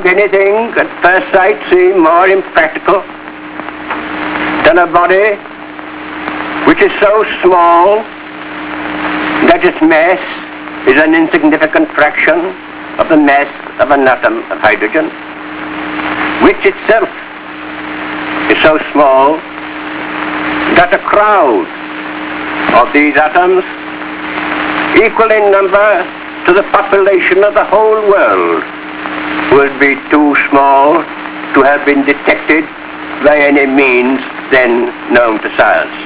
could anything at first sight seem more impractical than a body which is so small that its mass is an insignificant fraction of the mass of an atom of hydrogen, which itself is so small that a crowd of these atoms, equal in number to the population of the whole world, would be too small to have been detected by any means then known to science.